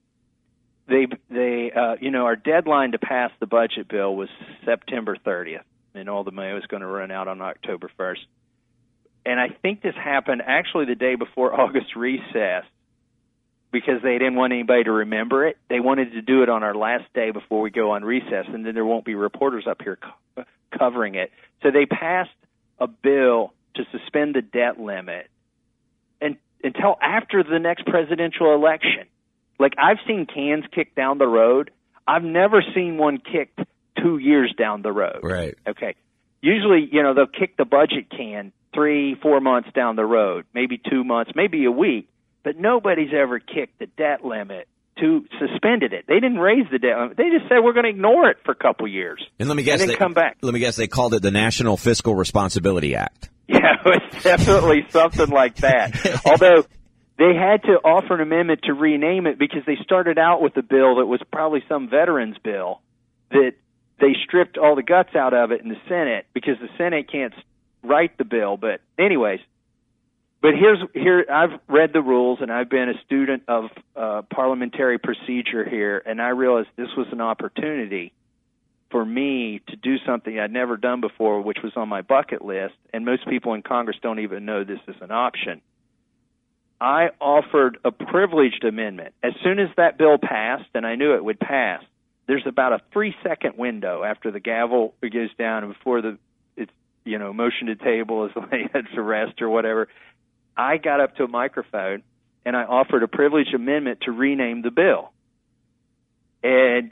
Our deadline to pass the budget bill was September 30th, and all the money was going to run out on October 1st. And I think this happened actually the day before August recess, because they didn't want anybody to remember it. They wanted to do it on our last day before we go on recess, and then there won't be reporters up here covering it. So they passed a bill to suspend the debt limit until after the next presidential election. Like, I've seen cans kicked down the road. I've never seen one kicked 2 years down the road. Right. Okay. Usually, they'll kick the budget can 3-4 months down the road, maybe 2 months, maybe a week. But nobody's ever kicked the debt limit suspended it. They didn't raise the debt limit. They just said we're going to ignore it for a couple years. And let me guess, come back. Let me guess, they called it the National Fiscal Responsibility Act. Yeah, it's definitely something like that. Although they had to offer an amendment to rename it because they started out with a bill that was probably some veterans bill that they stripped all the guts out of it in the Senate because the Senate can't write the bill. But anyways, here I've read the rules and I've been a student of parliamentary procedure here, and I realized this was an opportunity for me to do something I'd never done before, which was on my bucket list, and most people in Congress don't even know this is an option. I offered a privileged amendment. As soon as that bill passed, and I knew it would pass, there's about a 3-second window after the gavel goes down and before motion to table is laid to rest or whatever. I got up to a microphone and I offered a privileged amendment to rename the bill. And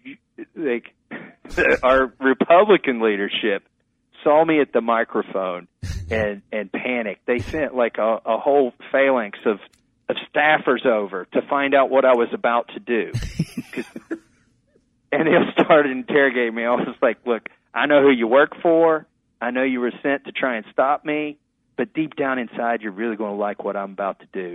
our Republican leadership saw me at the microphone and panicked. They sent like a whole phalanx of staffers over to find out what I was about to do. And they started interrogating me. I was like, look, I know who you work for. I know you were sent to try and stop me. But deep down inside, you're really going to like what I'm about to do.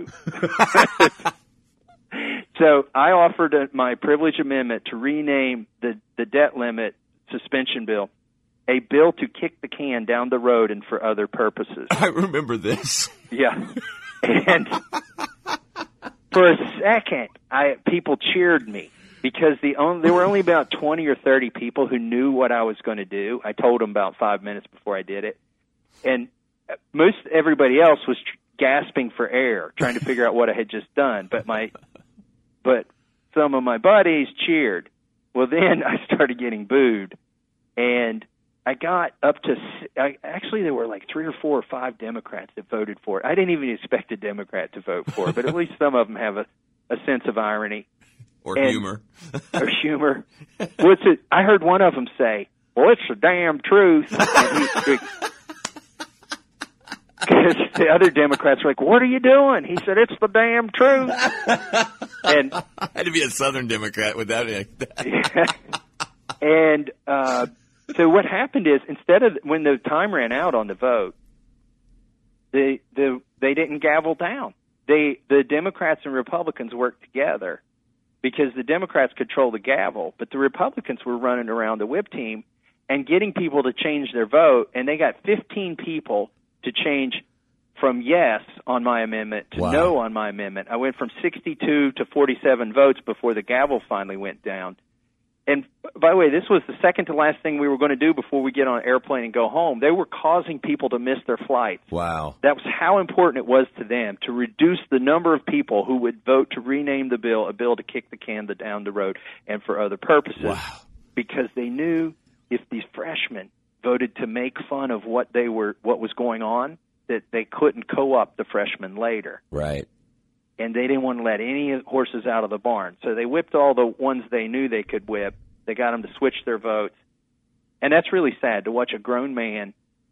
So I offered my privilege amendment to rename the debt limit suspension bill a bill to kick the can down the road and for other purposes. I remember this. Yeah. And for a second, people cheered me because there were only about 20 or 30 people who knew what I was going to do. I told them about 5 minutes before I did it. And most everybody else was gasping for air, trying to figure out what I had just done. But some of my buddies cheered. Well, then I started getting booed, and I got up to actually there were like 3 or 4 or 5 Democrats that voted for it. I didn't even expect a Democrat to vote for it, but at least some of them have a sense of irony or humor. Or humor. I heard one of them say, "Well, it's the damn truth." Because the other Democrats were like, "What are you doing?" He said, "It's the damn truth." And I had to be a Southern Democrat with that. And so what happened is, instead of when the time ran out on the vote, they didn't gavel down. The Democrats and Republicans worked together because the Democrats control the gavel, but the Republicans were running around the whip team and getting people to change their vote, and they got 15 people to change from yes on my amendment to no on my amendment. I went from 62 to 47 votes before the gavel finally went down. And by the way, this was the second to last thing we were going to do before we get on an airplane and go home. They were causing people to miss their flights. Wow. That was how important it was to them to reduce the number of people who would vote to rename the bill a bill to kick the can down the road and for other purposes. Wow. Because they knew if these freshmen voted to make fun of what was going on, that they couldn't co-opt the freshmen later. Right. And they didn't want to let any horses out of the barn. So they whipped all the ones they knew they could whip. They got them to switch their votes. And that's really sad to watch a grown man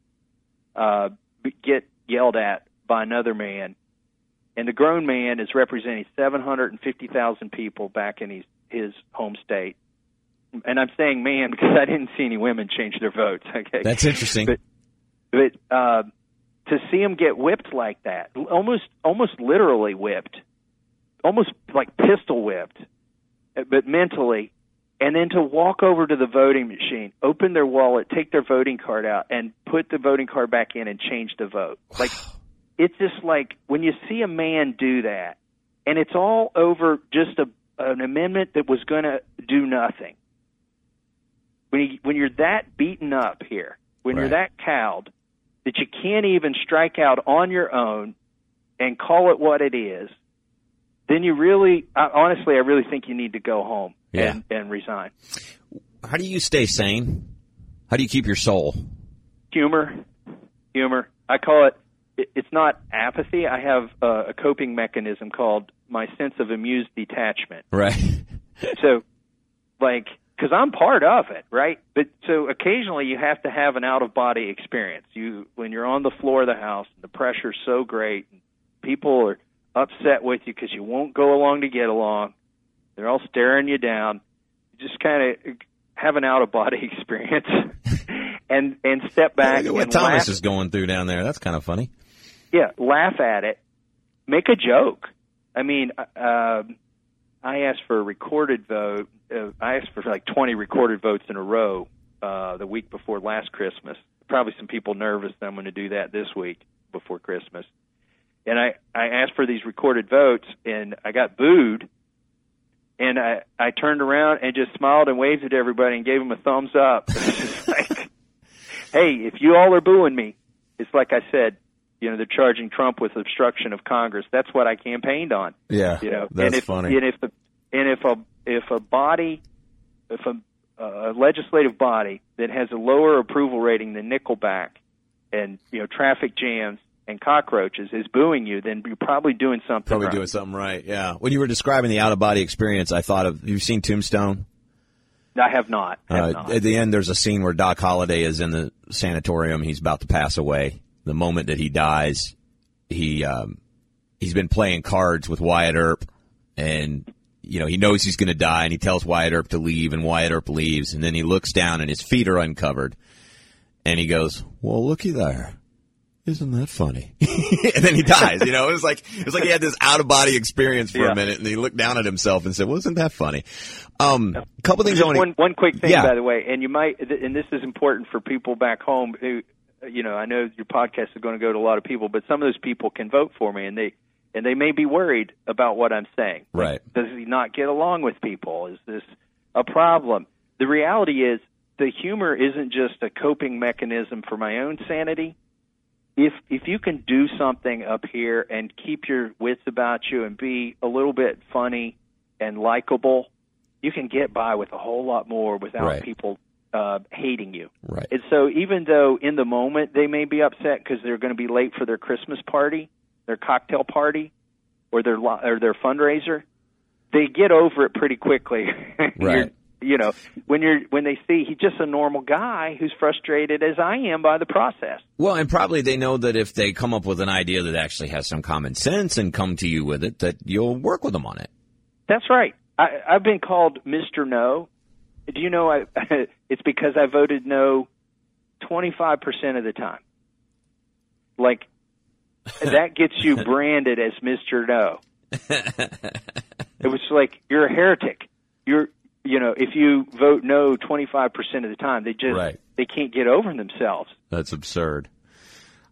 get yelled at by another man. And the grown man is representing 750,000 people back in his home state. And I'm saying man because I didn't see any women change their votes. Okay, that's interesting. But to see him get whipped like that, almost literally whipped, almost like pistol whipped, but mentally, and then to walk over to the voting machine, open their wallet, take their voting card out, and put the voting card back in and change the vote. Like, it's just like when you see a man do that, and it's all over just an amendment that was going to do nothing. When you're that beaten up here, when you're that cowed, that you can't even strike out on your own and call it what it is, then you really, honestly, I really think you need to go home and resign. How do you stay sane? How do you keep your soul? Humor. I call it's not apathy. I have a coping mechanism called my sense of amused detachment. Right. So, like, because I'm part of it, right? But so occasionally you have to have an out-of-body experience. When you're on the floor of the house, the pressure's so great, and people are upset with you because you won't go along to get along. They're all staring you down. You just kind of have an out-of-body experience and step back. Look at what and Thomas laugh. is going through down there. That's kind of funny. Yeah, laugh at it. Make a joke. I mean, I asked for a recorded vote. I asked for like 20 recorded votes in a row the week before last Christmas. Probably some people nervous that I'm going to do that this week before Christmas. And I asked for these recorded votes, and I got booed. And I turned around and just smiled and waved at everybody and gave them a thumbs up. It's just like, hey, if you all are booing me, it's like I said, they're charging Trump with obstruction of Congress. That's what I campaigned on. Yeah, that's funny. And if a legislative body that has a lower approval rating than Nickelback and traffic jams and cockroaches is booing you, then you're probably doing something right. Doing something right, yeah. When you were describing the out-of-body experience, I thought of, you've seen Tombstone? I have not. At the end, there's a scene where Doc Holliday is in the sanatorium. He's about to pass away. The moment that he dies, he's been playing cards with Wyatt Earp, and he knows he's going to die, and he tells Wyatt Earp to leave, and Wyatt Earp leaves, and then he looks down, and his feet are uncovered, and he goes, "Well, looky there. Isn't that funny?" And then he dies. It was like he had this out of body experience for a minute, and he looked down at himself and said, "Well, isn't that funny?" A couple things. One quick thing, by the way, and you might, and this is important for people back home who, I know your podcast is going to go to a lot of people, but some of those people can vote for me, and they may be worried about what I'm saying. Right? Does he not get along with people? Is this a problem? The reality is, the humor isn't just a coping mechanism for my own sanity. If you can do something up here and keep your wits about you and be a little bit funny and likable, you can get by with a whole lot more without people hating you. Right. And so even though in the moment they may be upset because they're going to be late for their Christmas party, their cocktail party, or their fundraiser, they get over it pretty quickly. Right. When they see he's just a normal guy who's frustrated as I am by the process. Well, and probably they know that if they come up with an idea that actually has some common sense and come to you with it, that you'll work with them on it. That's right. I've been called Mr. No. Do you know it's because I voted no 25% of the time. Like, that gets you branded as Mr. No. It was like, you're a heretic. If you vote no 25% of the time, they can't get over themselves. That's absurd.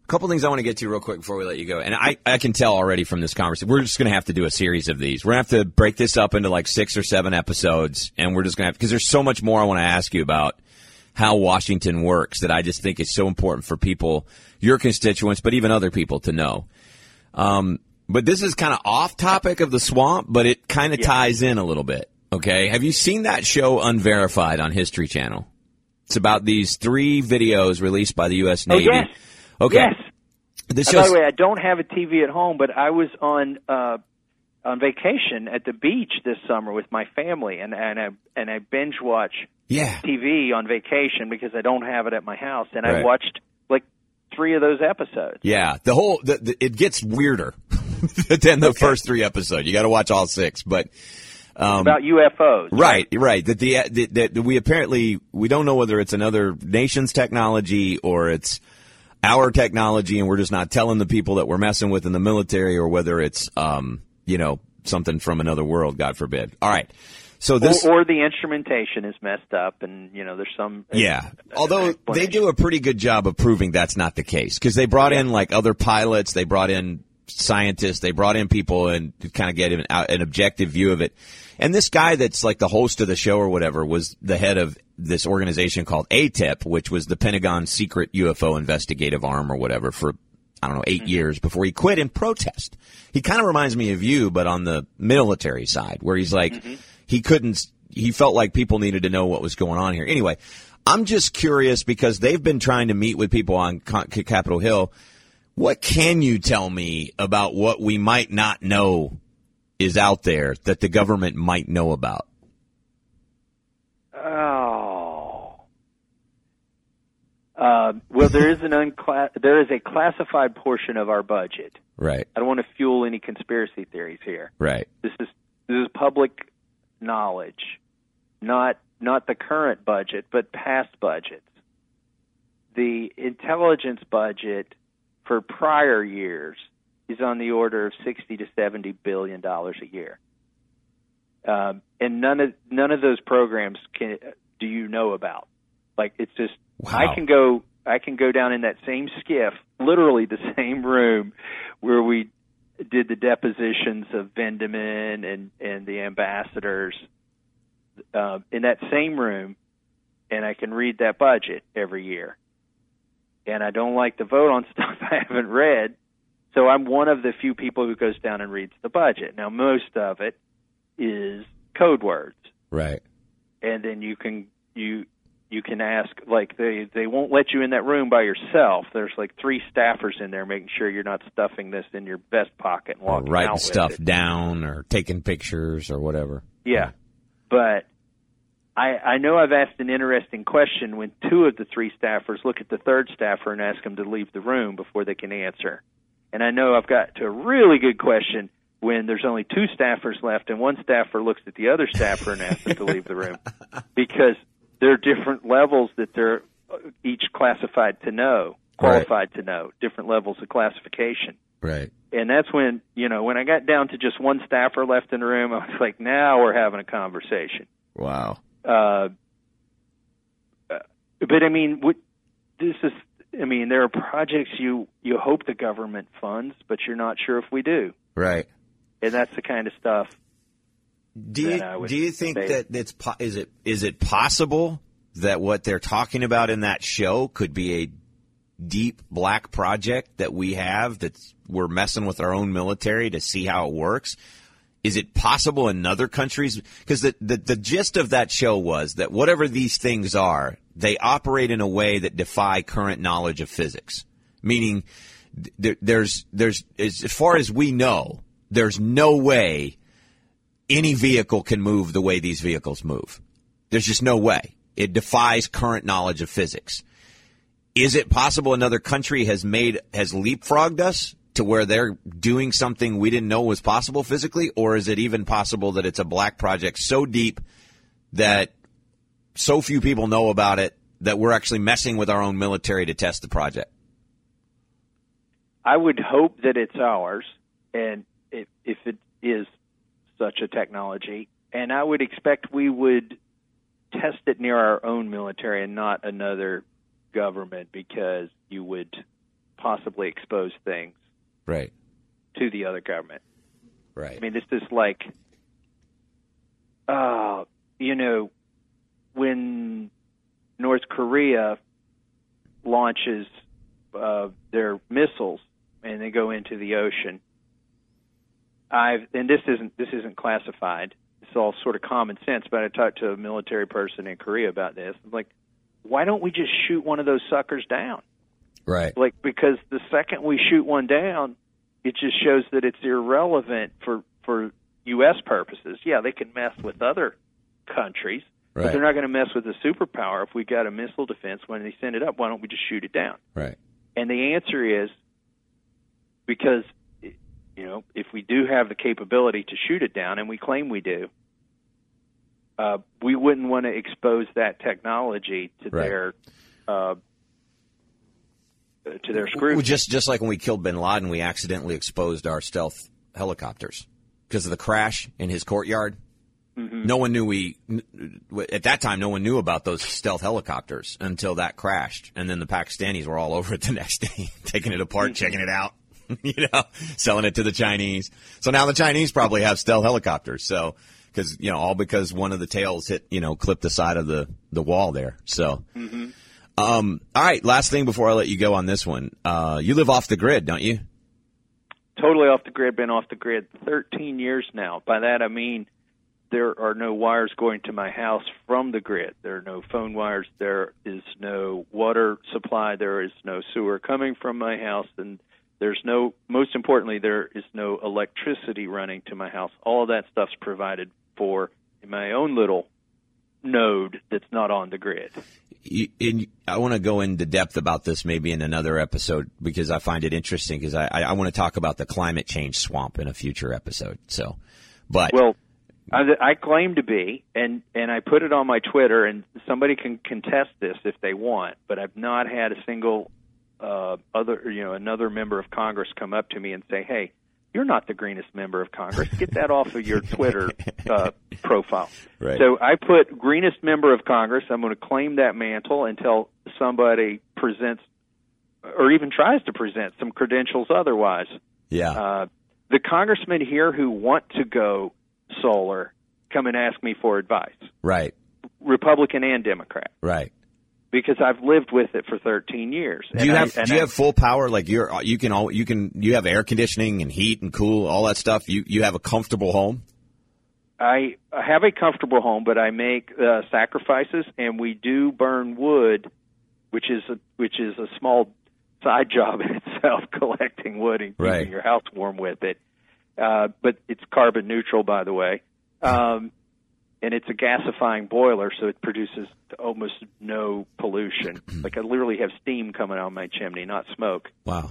A couple things I want to get to real quick before we let you go. And I can tell already from this conversation, we're just going to have to do a series of these. We're going to have to break this up into like 6 or 7 episodes, and we're just going to have, because there's so much more I want to ask you about how Washington works that I just think is so important for people, your constituents, but even other people to know. But this is kind of off topic of the swamp, but it kind of ties in a little bit. Okay. Have you seen that show Unverified on History Channel? It's about these 3 videos released by the U.S. Navy. Oh, yes. Okay. Yes. By the way, I don't have a TV at home, but I was on vacation at the beach this summer with my family, and I binge watch TV on vacation because I don't have it at my house, and I watched like 3 of those episodes. Yeah, it gets weirder than the first 3 episodes. You got to watch all 6, but. About UFOs. Right. That we don't know whether it's another nation's technology or it's our technology, and we're just not telling the people that we're messing with in the military, or whether it's, something from another world, God forbid. All right. So this, or the instrumentation is messed up, and there's some. Yeah. Although they do a pretty good job of proving that's not the case, because they brought in like other pilots, they brought in scientists, they brought in people and to kind of get an objective view of it. And this guy that's like the host of the show or whatever was the head of this organization called ATIP, which was the Pentagon's secret UFO investigative arm or whatever for, 8 years before he quit in protest. He kind of reminds me of you, but on the military side, where he's like, he felt like people needed to know what was going on here. Anyway, I'm just curious because they've been trying to meet with people on Capitol Hill. What can you tell me about what we might not know is out there that the government might know about? Well, there is a classified portion of our budget. Right. I don't want to fuel any conspiracy theories here. Right. This is public knowledge, not the current budget, but past budgets. The intelligence budget for prior years is on the order of $60 to $70 billion a year, and none of those programs do you know about. Like, it's just wow. I can go down in that same skiff, literally the same room where we did the depositions of Vendeman and the ambassadors, in that same room, and I can read that budget every year. And I don't like to vote on stuff I haven't read. So I'm one of the few people who goes down and reads the budget. Now, most of it is code words. Right. And then you can ask, like, they won't let you in that room by yourself. There's like 3 staffers in there making sure you're not stuffing this in your vest pocket and walking out with it. Or writing stuff down or taking pictures or whatever. Yeah. But I know I've asked an interesting question when 2 of the 3 staffers look at the 3rd staffer and ask him to leave the room before they can answer. And I know I've got to a really good question when there's only 2 staffers left and one staffer looks at the other staffer and asks them to leave the room. Because there are different levels that they're each qualified to know, different levels of classification. Right. And that's when, when I got down to just one staffer left in the room, I was like, now we're having a conversation. Wow. But I mean, there are projects you hope the government funds, but you're not sure if we do. Right. And that's the kind of stuff. Do you think that is it possible that what they're talking about in that show could be a deep black project that we have we're messing with our own military to see how it works? Is it possible in other countries? Because the gist of that show was that whatever these things are, they operate in a way that defy current knowledge of physics. Meaning, there's as far as we know, there's no way any vehicle can move the way these vehicles move. There's just no way. It defies current knowledge of physics. Is it possible another country has leapfrogged us to where they're doing something we didn't know was possible physically? Or is it even possible that it's a black project so deep that so few people know about it that we're actually messing with our own military to test the project? I would hope that it's ours, and if it is such a technology, and I would expect we would test it near our own military and not another government, because you would possibly expose things Right. to the other government. Right. I mean, this is like, when North Korea launches their missiles and they go into the ocean, and this isn't classified. It's all sort of common sense. But I talked to a military person in Korea about this. I'm like, why don't we just shoot one of those suckers down? Right. Like, because the second we shoot one down, it just shows that it's irrelevant for U.S. purposes. Yeah, they can mess with other countries, but they're not going to mess with a superpower. If we got a missile defense, when they send it up, why don't we just shoot it down? Right. And the answer is because, if we do have the capability to shoot it down, and we claim we do, we wouldn't want to expose that technology to their scrutiny. Just like when we killed bin Laden, we accidentally exposed our stealth helicopters because of the crash in his courtyard. Mm-hmm. No one knew at that time, no one knew about those stealth helicopters until that crashed. And then the Pakistanis were all over it the next day, taking it apart, checking it out, selling it to the Chinese. So now the Chinese probably have stealth helicopters. So, because one of the tails clipped the side of the wall there. So, all right. Last thing before I let you go on this one. You live off the grid, don't you? Totally off the grid. Been off the grid 13 years now. By that, I mean, there are no wires going to my house from the grid. There are no phone wires. There is no water supply. There is no sewer coming from my house. And most importantly, there is no electricity running to my house. All of that stuff's provided for in my own little node that's not on the grid. I want to go into depth about this maybe in another episode because I find it interesting because I want to talk about the climate change swamp in a future episode. Well, I claim to be, and I put it on my Twitter, and somebody can contest this if they want, but I've not had a single another member of Congress come up to me and say, hey, you're not the greenest member of Congress. Get that off of your Twitter profile. Right. So I put greenest member of Congress. I'm going to claim that mantle until somebody presents or even tries to present some credentials otherwise. Yeah. The congressmen here who want to go solar come and ask me for advice. Right. Republican and Democrat. Right. Because I've lived with it for 13 years. Do you have full power? Like you have air conditioning and heat and cool, all that stuff. You have a comfortable home? I have a comfortable home, but I make sacrifices, and we do burn wood, which is a small side job in itself, collecting wood and keeping your house warm with it. But it's carbon neutral, by the way. And it's a gasifying boiler, so it produces almost no pollution. Like I literally have steam coming out of my chimney, not smoke. Wow.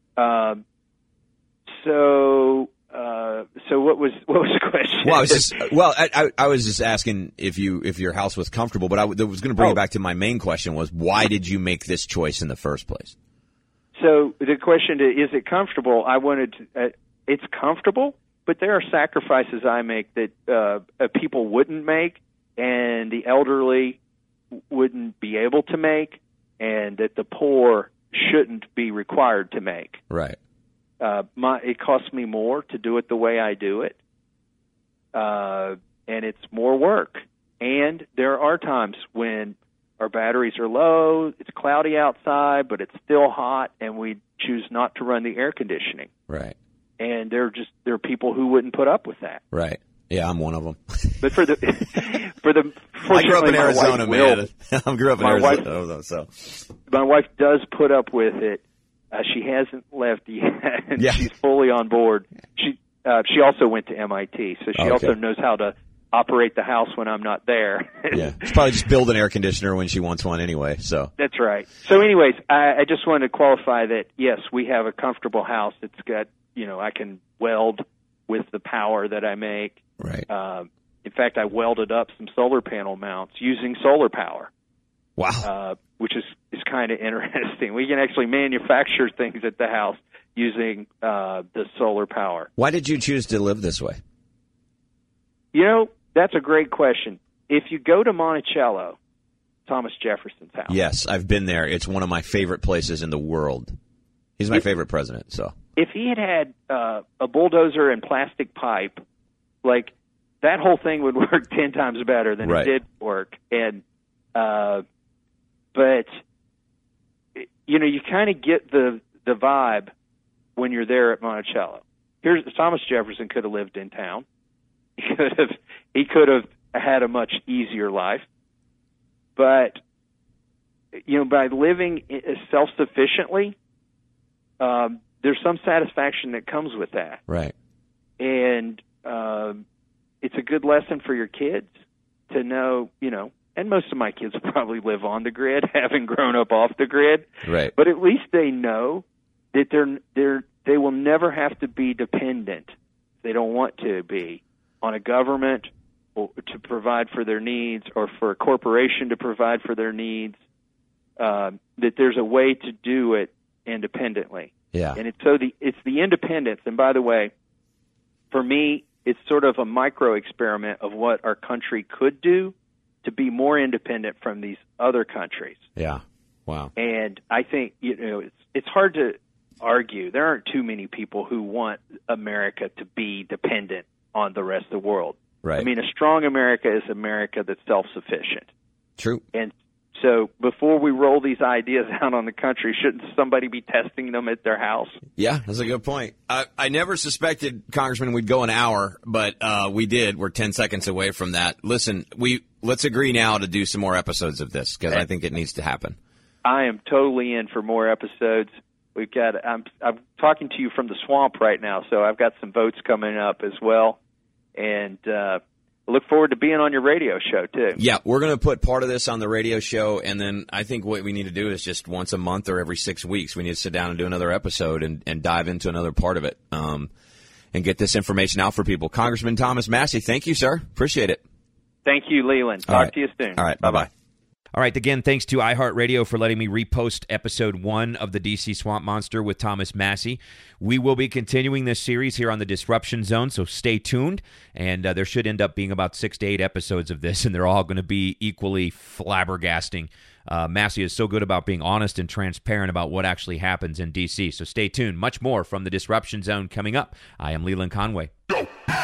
So what was the question? Well, I was just asking if your house was comfortable, but I was going to bring it back to my main question was why did you make this choice in the first place? So the question is it comfortable? I wanted to, it's comfortable. But there are sacrifices I make that people wouldn't make, and the elderly wouldn't be able to make, and that the poor shouldn't be required to make. Right. It costs me more to do it the way I do it, and it's more work. And there are times when our batteries are low, it's cloudy outside, but it's still hot, and we choose not to run the air conditioning. Right. And there are people who wouldn't put up with that. Right. Yeah, I'm one of them. But I grew up in Arizona, man. I grew up in Arizona, so my wife does put up with it. She hasn't left yet, and she's fully on board. She also went to MIT, so she also knows how to operate the house when I'm not there. Yeah, she's probably just build an air conditioner when she wants one anyway. So that's right. So, anyways, I just wanted to qualify that yes, we have a comfortable house. It's got I can weld with the power that I make. Right. In fact, I welded up some solar panel mounts using solar power. Wow. Which is kind of interesting. We can actually manufacture things at the house using the solar power. Why did you choose to live this way? That's a great question. If you go to Monticello, Thomas Jefferson's house. Yes, I've been there. It's one of my favorite places in the world. He's my favorite president. So if he had a bulldozer and plastic pipe, like that whole thing would work 10 times better than it did work. And but you kind of get the vibe when you're there at Monticello. Here's Thomas Jefferson could have lived in town. He could have had a much easier life, but by living self-sufficiently, there's some satisfaction that comes with that. Right. And it's a good lesson for your kids to know, and most of my kids will probably live on the grid, having grown up off the grid. Right. But at least they know that they will never have to be dependent. They don't want to be on a government or to provide for their needs, or for a corporation to provide for their needs. That there's a way to do it independently. Yeah. And it's the independence. And by the way, for me, it's sort of a micro experiment of what our country could do to be more independent from these other countries. Yeah. Wow. And I think it's hard to argue. There aren't too many people who want America to be dependent on the rest of the world. Right. I mean, a strong America is America that's self-sufficient. True. And so before we roll these ideas out on the country, shouldn't somebody be testing them at their house? Yeah, that's a good point. I never suspected, Congressman, we'd go an hour, but we did. We're 10 seconds away from that. Listen, let's agree now to do some more episodes of this, because I think it needs to happen. I am totally in for more episodes. We've got. I'm talking to you from the swamp right now, so I've got some votes coming up as well, and look forward to being on your radio show too. Yeah, we're going to put part of this on the radio show, and then I think what we need to do is just once a month or every 6 weeks, we need to sit down and do another episode and dive into another part of it, and get this information out for people. Congressman Thomas Massie, thank you, sir. Appreciate it. Thank you, Leland. Talk to you soon. All right, bye-bye. All right, again, thanks to iHeartRadio for letting me repost episode 1 of the DC Swamp Monster with Thomas Massie. We will be continuing this series here on the Disruption Zone, so stay tuned. And there should end up being about 6 to 8 episodes of this, and they're all going to be equally flabbergasting. Massie is so good about being honest and transparent about what actually happens in DC. So stay tuned. Much more from the Disruption Zone coming up. I am Leland Conway. Go.